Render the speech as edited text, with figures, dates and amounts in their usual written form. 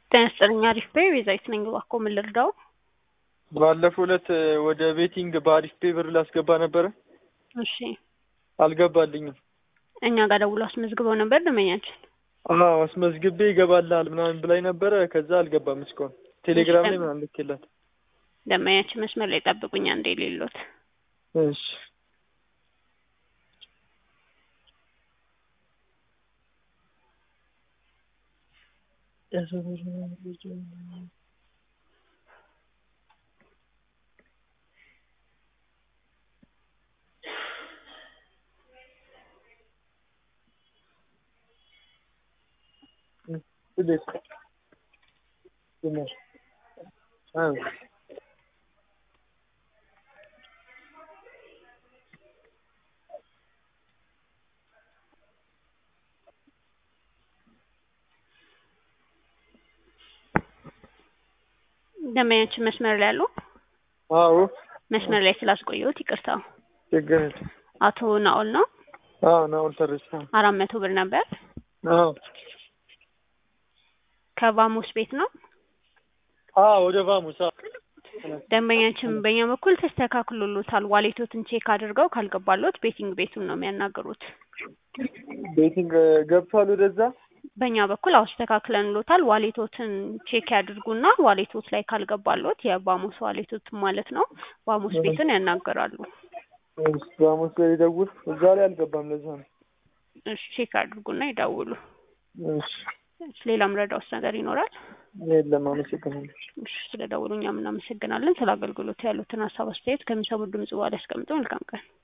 ጤና አሪፍ በይ ቤዛዊት ነኝ። እባክዎ ምን ልርዳው? ባለፈው ዕለት ወደ ቤቲንግ በአሪፍ ፔ ብር ላስገባ ነበረ። እሺ አልገባልኝም። እኛ ጋር ደውሎ አስመዝግበው ነበር ደመኛችን። አዎ አስመዝግቤ ይገባልሃል ምናምን ብላኝ ነበረ። ከዛ አልገባም እስካሁን። ቴሌግራም ላይ ምናምን ልኬላት። ደመኛችን መስመር ላይ ጠብቁኝ አንዴ ሌሎት። እሺ ደመኛችን መስመር ላይ አሉ? አዎ መስመር ላይ ስላስቆየሁት ይቅርታ። ችግር የለም። አቶ ናኦል ነው? አዎ ናኦል ተረሳ። 400 ብር ነበር። አዎ ከቫሙስ ቤት ነው? አዎ ወደ ቫሙስ። ደንበኛችን በእኛ በኩል ተስተካክሎሎታል። ዋሌቶትን ቼክ አድርገው ካልገባሎት ቤቲንግ ቤቱን ነው የሚያናገሩት። ቤቲንግ ገብቷል ወደዛ። በእኛ በኩል አስተካክለንሎታል። ዋሌቶትን ቼክ ያድርጉና ዋሌቶት ላይ ካልገባሎት የቫሙስ ዋሌቶት ማለት ነው ቫሙስ ቤቱን ያናገራሉ። ቫሙስ ላይ ይደውል። እዛ ላይ አልገባም ለዛ ነው። እሺ ቼክ አድርጉና ይደውሉ። እሺ ሌላም ረዳውስ ነገር ይኖራል? የለም አመሰግናለሁ። እሺ ስለደውሉ እኛም እናመሰግናለን። ስለ አገልግሎት ያሉትን ሀሳብ አስተያየት ከሚሰሙ ድምጽ በኋላ ያስቀምጡ። መልካም ቀን።